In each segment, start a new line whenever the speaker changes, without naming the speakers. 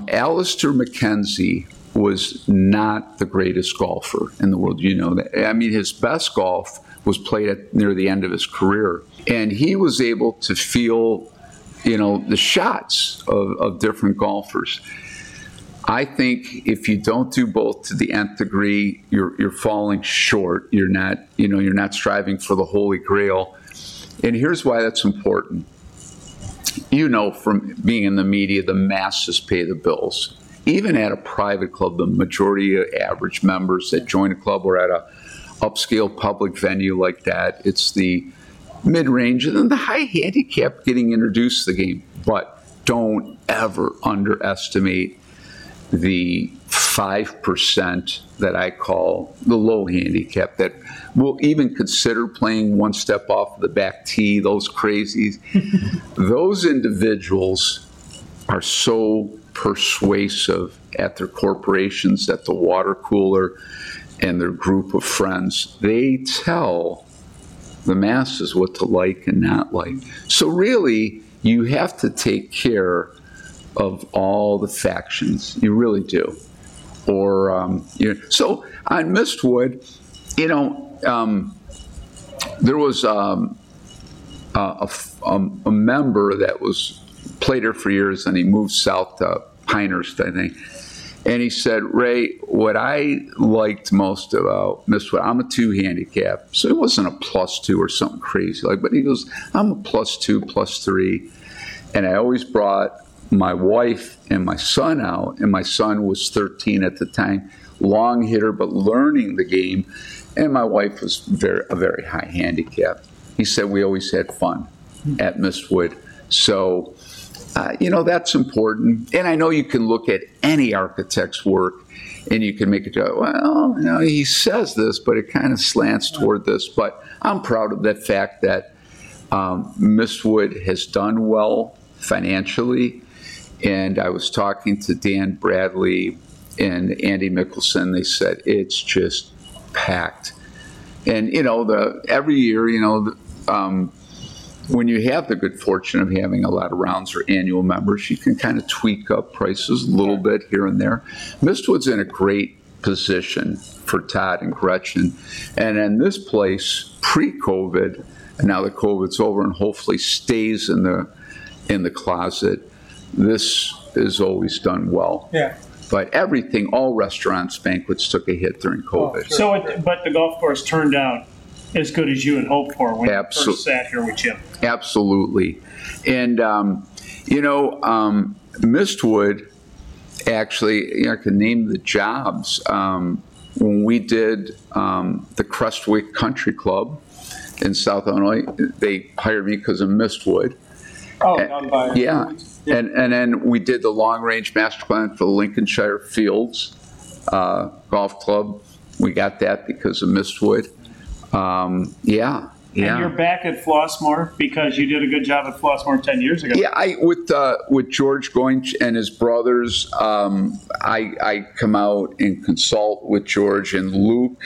Alistair McKenzie was not the greatest golfer in the world. You know that. I mean, his best golf was played near the end of his career. And he was able to feel, the shots of different golfers. I think if you don't do both to the nth degree, you're falling short. You're not striving for the Holy Grail. And here's why that's important. From being in the media, the masses pay the bills. Even at a private club, the majority of average members that join a club or at a upscale public venue like that, it's the mid-range and then the high handicap getting introduced to the game. But don't ever underestimate the 5% that I call the low handicap that will even consider playing one step off the back tee, those crazies. Those individuals are so persuasive at their corporations, at the water cooler, and their group of friends. They tell the masses what to like and not like. So really, you have to take care of all the factions. You really do. Or, so on Mistwood, there was a member that was played here for years, and he moved south to Pinehurst, I think. And he said, Ray, what I liked most about Mistwood, I'm a 2 handicap, so it wasn't a +2 or something crazy but he goes, I'm a +2, +3, and I always brought my wife and my son out, and my son was 13 at the time, long hitter, but learning the game, and my wife was a very high handicap. He said we always had fun at Mistwood. So, that's important. And I know you can look at any architect's work and you can make it go, well, he says this, but it kind of slants toward this. But I'm proud of that fact that Mistwood has done well financially. And I was talking to Dan Bradley and Andy Mickelson. They said it's just packed. And, every year, when you have the good fortune of having a lot of rounds or annual members, you can kind of tweak up prices a little bit here and there. Mistwood's in a great position for Todd and Gretchen. And in this place, pre-COVID, and now that COVID's over and hopefully stays in the closet, this is always done well.
Yeah.
But everything, all restaurants, banquets took a hit during COVID.
Oh, sure. But the golf course turned out as good as you had hoped for when you first sat here with Jim.
Absolutely. And, Mistwood, actually, I can name the jobs. When we did the Crestwick Country Club in South Illinois, they hired me because of Mistwood.
Oh, down by
yeah. And then we did the long-range master plan for the Lincolnshire Fields Golf Club. We got that because of Mistwood. Yeah.
And you're back at Flossmoor because you did a good job at Flossmoor 10 years ago.
Yeah, with George Goinch and his brothers, I come out and consult with George and Luke,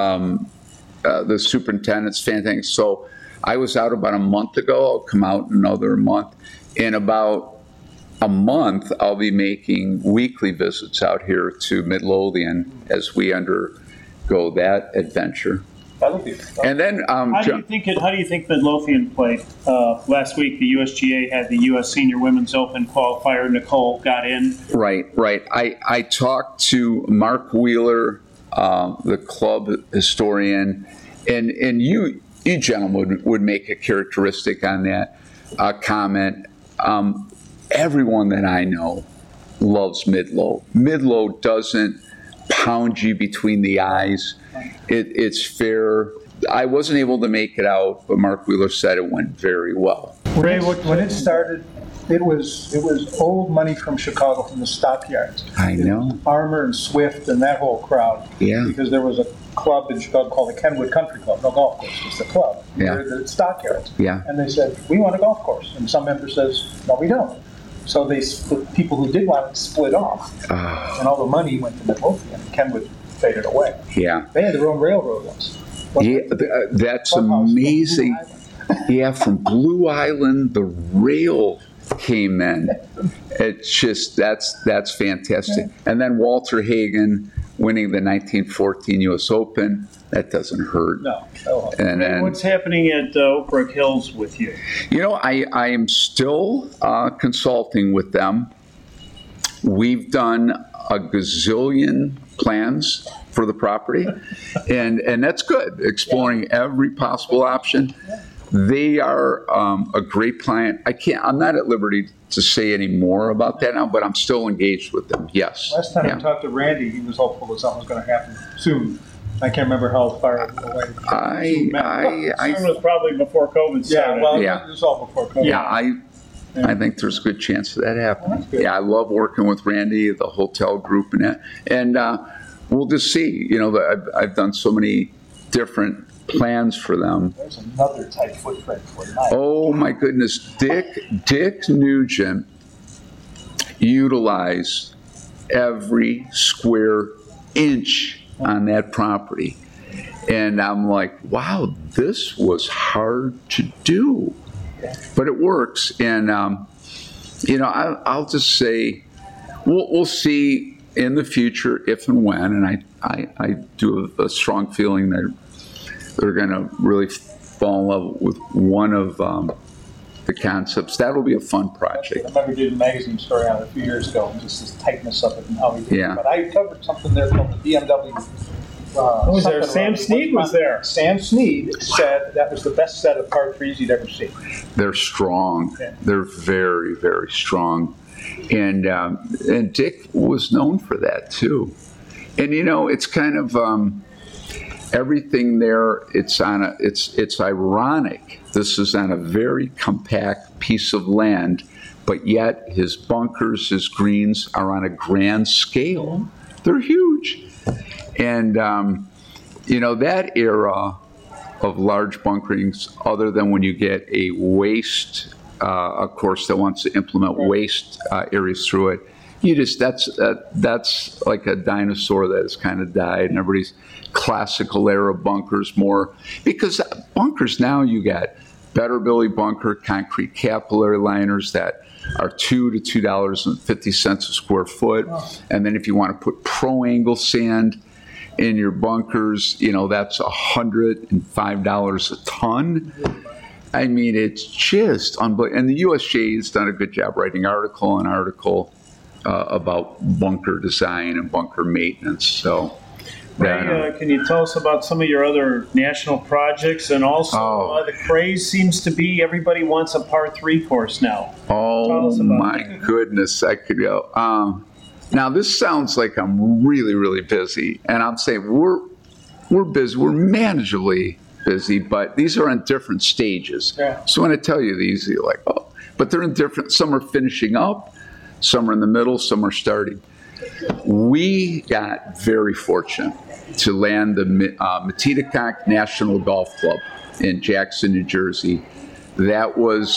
the superintendent's fantastic. So I was out about a month ago. I'll come out another month. In about a month, I'll be making weekly visits out here to Midlothian as we undergo that adventure. And then,
how do you think Midlothian played? Last week, the USGA had the U.S. Senior Women's Open qualifier. Nicole got in.
Right. I talked to Mark Wheeler, the club historian, and you gentlemen would make a characteristic on that comment. Everyone that I know loves Midlo. Midlo doesn't pound you between the eyes. It's fair. I wasn't able to make it out, but Mark Wheeler said it went very well.
Ray, when it started, it was old money from Chicago, from the stockyards.
I know.
Armour and Swift and that whole crowd.
Yeah.
Because there was a club in Chicago called the Kenwood Country Club. No golf course, it's the club.
Yeah.
The stockyards.
Yeah.
And they said, we want a golf course. And some member says, no, we don't. So the people who did want it split off. And all the money went to Midlothian. Kenwood faded away.
Yeah.
They had their own railroad once.
That's amazing. Yeah, from Blue Island, the rail came in. It's just, that's fantastic. And then Walter Hagen winning the 1914 U.S. Open, that doesn't hurt.
No.
And
Ray,
then,
what's happening at Oak Brook Hills with you?
I am still consulting with them. We've done a gazillion plans for the property, and that's good, exploring every possible option. They are a great client. I'm not at liberty to say any more about that now, but I'm still engaged with them, yes.
Last time
Yeah.
I talked to Randy, he was hopeful that something was going to happen soon. I can't remember how far away.
Soon was probably before COVID started.
Yeah, well,
Yeah.
it was all before COVID.
Yeah, I think there's a good chance of that happening.
That's good.
Yeah, I love working with Randy, the hotel group, and that. And we'll just see. I've done so many different plans for them.
There's another tight footprint for tonight.
Oh my goodness, Dick Nugent utilized every square inch on that property. And I'm like, wow, this was hard to do. But it works. And, I'll just say, we'll see in the future if and when, and I do have a strong feeling that they're going to really fall in love with one of the concepts. That'll be a fun
I
project.
remember doing a magazine story on it a few years ago, and just this tightness of it and how he did it.
Yeah.
But I covered something there called the BMW.
Was there?
something
Sam
around it.
Snead was there.
Sam Snead said that was the best set of par threes he'd ever seen.
They're strong.
Yeah.
They're very, very strong. And Dick was known for that too. And it's kind of everything there. It's ironic. This is on a very compact piece of land, but yet his bunkers, his greens are on a grand scale. They're huge. And, that era of large bunkerings, other than when you get a waste, of course, that wants to implement waste areas through it, that's like a dinosaur that has kind of died, and everybody's classical era bunkers more. Because bunkers now, you got Better Billy bunker, concrete capillary liners that are $2 to $2.50 a square foot. And then if you want to put pro-angle sand in your bunkers, that's $105 a ton. I mean, it's just unbelievable. And the USGA has done a good job writing article about bunker design and bunker maintenance. So,
Ray, can you tell us about some of your other national projects? And also, the craze seems to be everybody wants a par 3 course now. Tell us about
my goodness, I could go. Now, this sounds like I'm really, really busy, and I'm saying we're busy. We're manageably busy, but these are on different stages.
Yeah.
So when I tell you these, you're like, oh, but they're in different. Some are finishing up, some are in the middle, some are starting. We got very fortunate to land the Metedeconk National Golf Club in Jackson, New Jersey. That was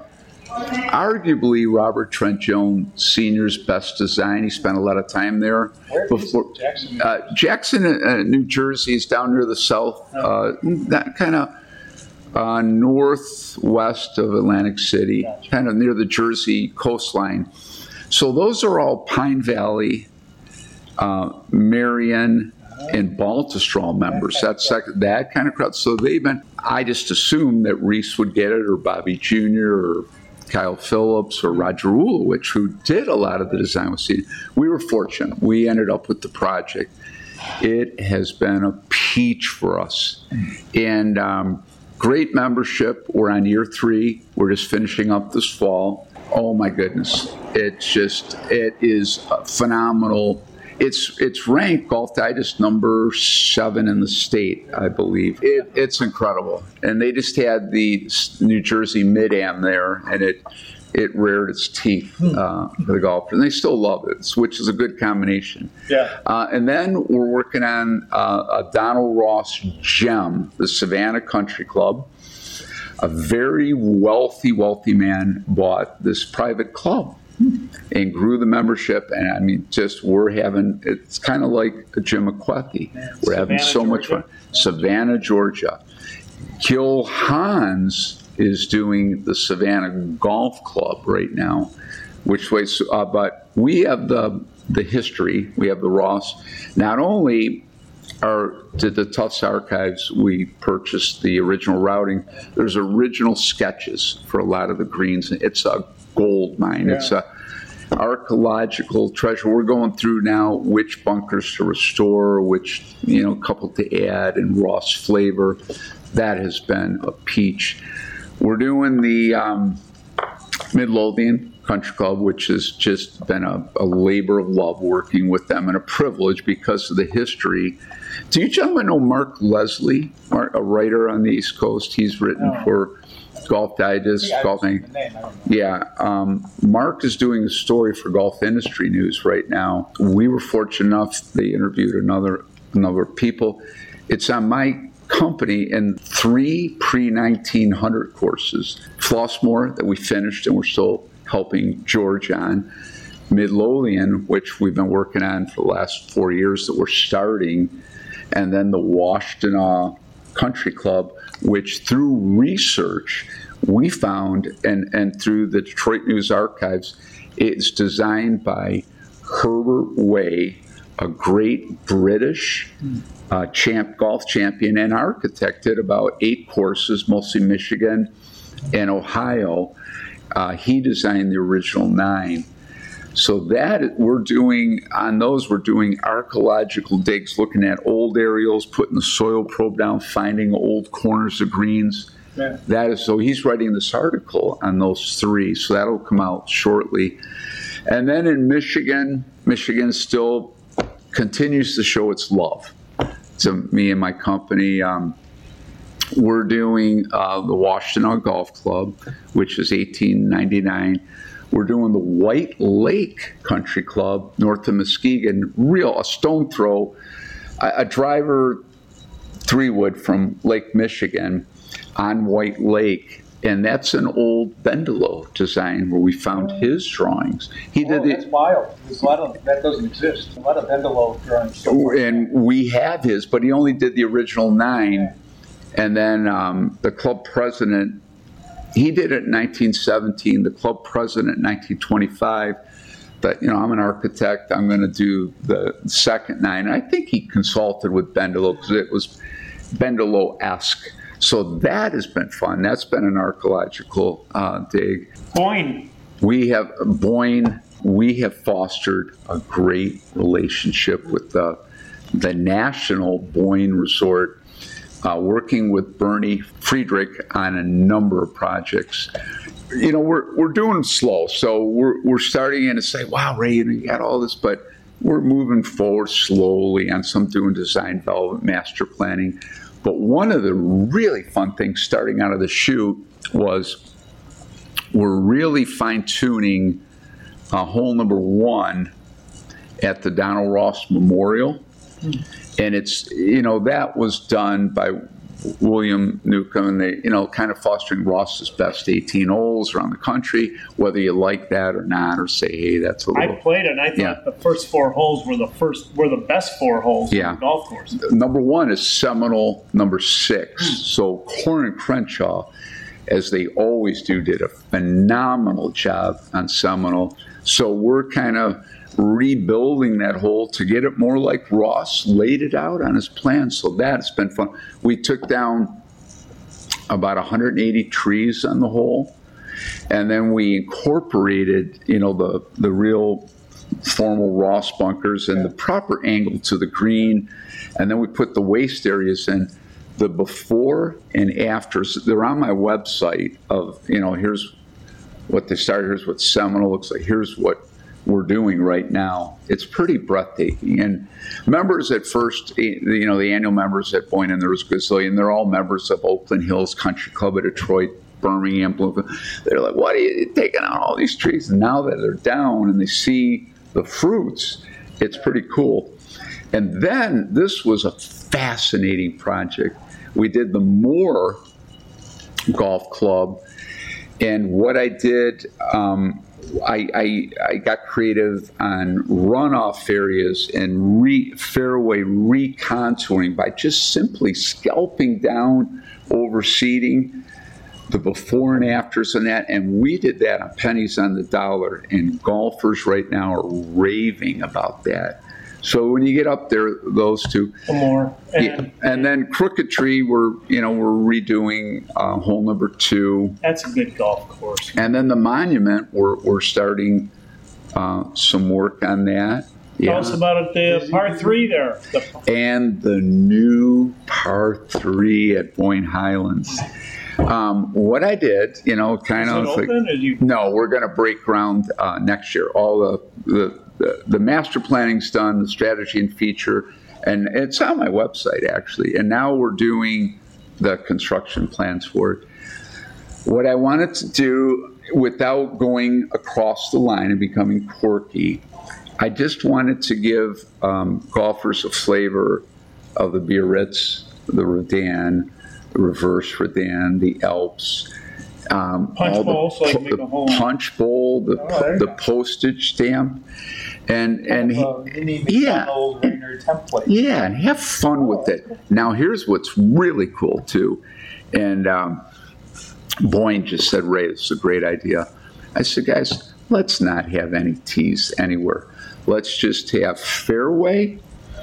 arguably Robert Trent Jones Sr.'s best design. He spent a lot of time there.
Where is Jackson?
Jackson, New Jersey is down near the south, that kind of northwest of Atlantic City, kind of near the Jersey coastline. So those are all Pine Valley, Marion, and Baltusrol members. That's that kind of crowd. So I just assumed that Reese would get it, or Bobby Jr., or Kyle Phillips, or Roger Ulowich, who did a lot of the design with Steve. We were fortunate. We ended up with the project. It has been a peach for us. And great membership. We're on year 3. We're just finishing up this fall. Oh my goodness. It is phenomenal. It's ranked Golf Digest number 7 in the state, I believe. It's incredible. And they just had the New Jersey Mid-Am there, and it reared its teeth for the golfers. And they still love it, which is a good combination.
Yeah.
And then we're working on a Donald Ross gem, the Savannah Country Club. A very wealthy man bought this private club and grew the membership. And I mean, it's kind of like a Jim McQuethy. We're having so much fun. Savannah, Georgia. Gil Hans is doing the Savannah Golf Club right now, which ways, but we have the history, we have the Ross. Not only did the Tufts Archives, we purchased the original routing, there's original sketches for a lot of the greens. It's a gold mine. Yeah. It's a archaeological treasure. We're going through now which bunkers to restore, which, couple to add, and Ross flavor. That has been a peach. We're doing the Midlothian Country Club, which has just been a labor of love working with them, and a privilege because of the history. Do you gentlemen know Mark Leslie, a writer on the East Coast? He's written for Golf Digest, Golf. Yeah, Mark is doing a story for Golf Industry News right now. We were fortunate enough; they interviewed a number of people. It's on my company and 3 pre-1900 courses. Flossmoor that we finished and we're still helping George on. Midlothian, which we've been working on for the last 4 years that we're starting, and then the Washtenaw Country Club, which through research we found, and through the Detroit News Archives, it's designed by Herbert Way, a great British golf champion and architect, did about 8 courses, mostly Michigan and Ohio. He designed the original 9. So that we're doing archaeological digs, looking at old aerials, putting the soil probe down, finding old corners of greens. Yeah. So he's writing this article on those 3, so that'll come out shortly. And then in Michigan still continues to show its love to me and my company. We're doing the Washtenaw Golf Club, which is $18.99. We're doing the White Lake Country Club north of Muskegon, a stone throw, a driver 3-wood from Lake Michigan on White Lake. And that's an old Bendelow design where we found his drawings.
That's wild. There's a lot of that doesn't exist. A lot of Bendelow drawings.
And we have his, but he only did the original 9. Yeah. And then the club president, he did it in 1917. The club president in 1925. But I'm an architect. I'm going to do the second 9. And I think he consulted with Bendelow because it was Bendelow-esque. So that has been fun. That's been an archaeological dig.
Boyne.
We have fostered a great relationship with the National Boyne Resort, working with Bernie Friedrich on a number of projects. We're doing slow, so we're starting in to say, wow, Ray, you got all this, but we're moving forward slowly on some doing design development, master planning. But one of the really fun things starting out of the chute was we're really fine-tuning hole number 1 at the Donald Ross Memorial. And it's, that was done by William Newcomb, and they, kind of fostering Ross's best 18 holes around the country, whether you like that or not, or say, hey, that's a little...
I played it, and I thought the first 4 holes were the best 4 holes in the golf course.
Number 1 is Seminole number 6. So Corn and Crenshaw, as they always do, did a phenomenal job on Seminole. So we're kind of rebuilding that hole to get it more like Ross laid it out on his plan. So that's been fun. We took down about 180 trees on the hole, and then we incorporated, the real formal Ross bunkers and the proper angle to the green, and then we put the waste areas in. The before and afters, they're on my website of, here's what they started, here's what Seminole looks like, here's what we're doing right now. It's pretty breathtaking. And members at first, the annual members at Boyne, and there was a gazillion, they're all members of Oakland Hills Country Club of Detroit, Birmingham, Bloomfield. They're like, what are you taking out all these trees? And now that they're down and they see the fruits, it's pretty cool. And then this was a fascinating project. We did the Moore Golf Club, and what I did, I got creative on runoff areas and fairway recontouring by just simply scalping down, overseeding the before and afters and that, and we did that on pennies on the dollar, and golfers right now are raving about that. So when you get up there, those two.
More.
And then Crooked Tree, we're redoing hole number 2.
That's a good golf course.
And then the Monument, we're starting some work on that.
Tell us about it, the par 3 there.
And the new par 3 at Boyne Highlands. What I did, kind of like, no, we're going to break ground next year. All the master planning's done, the strategy and feature, and it's on my website actually. And now we're doing the construction plans for it. What I wanted to do, without going across the line and becoming quirky, I just wanted to give golfers a flavor of the Biarritz, the Redan, the reverse Redan, the Alps,
punch bowl, so make a hole.
Punch bowl, the postage stamp, and
yeah, template.
Yeah, and have fun with it. Now, here's what's really cool too, and Boyne just said, "Ray, this is a great idea." I said, "Guys, let's not have any tees anywhere. Let's just have fairway,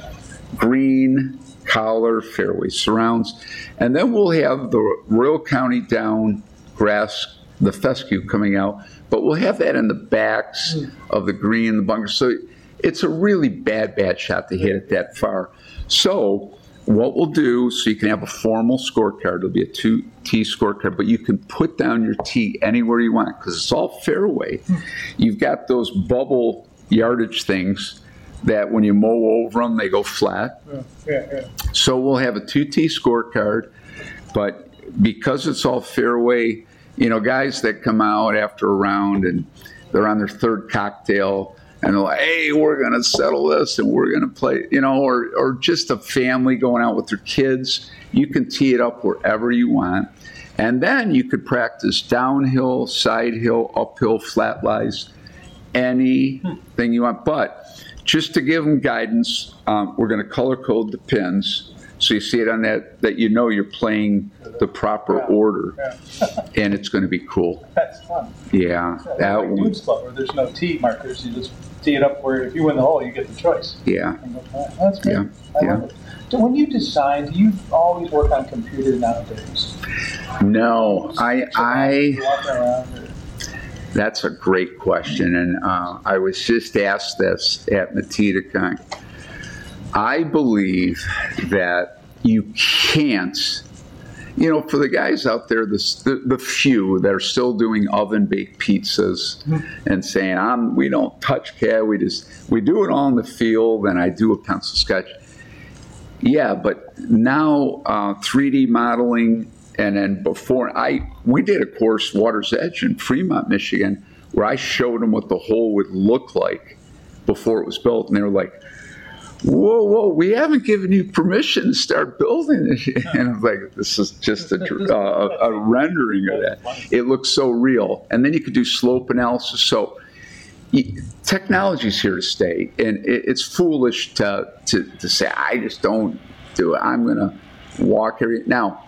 green, collar, fairway surrounds, and then we'll have the Royal County down grass, the fescue coming out, but we'll have that in the backs of the green, the bunker. So it's a really bad shot to hit it that far. So what we'll do, so you can have a formal scorecard, it'll be a 2-tee scorecard, but you can put down your tee anywhere you want because it's all fairway. You've got those bubble yardage things that when you mow over them, they go flat. So we'll have a 2-tee scorecard, but because it's all fairway, guys that come out after a round and they're on their 3rd cocktail and they're like, hey, we're going to settle this and we're going to play, or just a family going out with their kids, you can tee it up wherever you want. And then you could practice downhill, side hill, uphill, flat lies, anything you want. But just to give them guidance, we're going to color code the pins. So you see it on that you're playing the proper order, and it's going to be cool.
That's fun.
Yeah.
Like Dudes Club, where there's no tee markers. You just tee it up where if you win the hole, you get the choice.
Yeah.
That's great.
Yeah.
I love it. So when you design, do you always work on computer nowadays?
No.
You walk around
That's a great question, and I was just asked this at Matita. I believe that you can't, for the guys out there, the few that are still doing oven-baked pizzas and saying, we don't touch CAD, we do it all in the field, and I do a pencil sketch. Yeah, but now 3D modeling, and then before, we did a course, Water's Edge in Fremont, Michigan, where I showed them what the hole would look like before it was built, and they were like, whoa, we haven't given you permission to start building it. And I was like, this is just a rendering of that. It looks so real. And then you could do slope analysis. So technology's here to stay. And it's foolish to say, I just don't do it. I'm going to walk every... Now,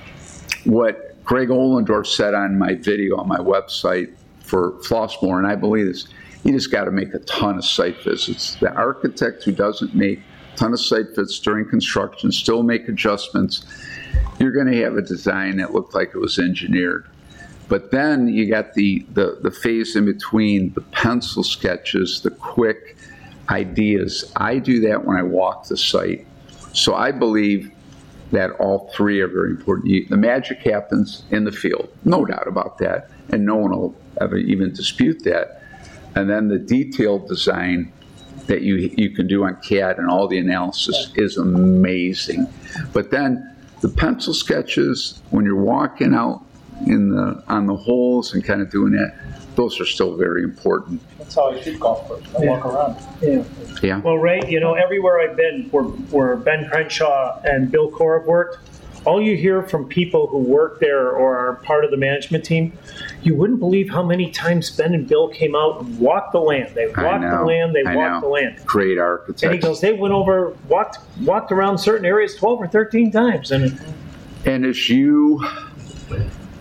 what Greg Ohlendorf said on my video on my website for Flossmoor, and I believe this, you just got to make a ton of site visits. The architect who doesn't make a ton of site visits during construction, still make adjustments, you're going to have a design that looked like it was engineered. But then you got the phase in between, the pencil sketches, the quick ideas. I do that when I walk the site. So I believe that all 3 are very important. The magic happens in the field, no doubt about that, and no one will ever even dispute that. And then the detailed design that you can do on CAD and all the analysis is amazing. But then the pencil sketches, when you're walking out on the holes and kind of doing that, those are still very important.
That's how I shoot golf course. I walk around.
Yeah. Well, Ray, everywhere I've been where Ben Crenshaw and Bill Corr have worked, all you hear from people who work there or are part of the management team, you wouldn't believe how many times Ben and Bill came out and walked the land. They walked the land. They walked the land.
Great architects.
And he goes, they went over, walked around certain areas 12 or 13 times. And
as you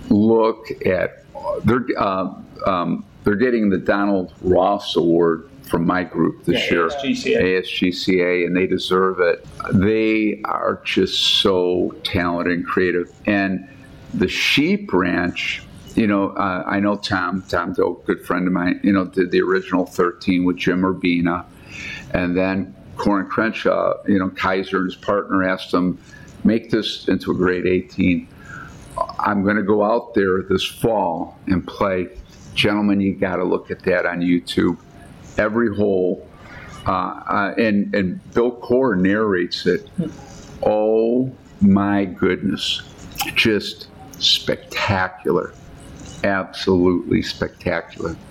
look at, they're getting the Donald Ross Award from my group this year. ASGCA, and they deserve it. They are just so talented and creative. And the sheep ranch, I know Tom Doe, good friend of mine, did the original 13 with Jim Urbina. And then Corin Crenshaw, Kaiser and his partner asked him, make this into a grade 18. I'm going to go out there this fall and play. Gentlemen, you got to look at that on YouTube. Every hole, and Bill Corr narrates it. Oh my goodness, just spectacular, absolutely spectacular.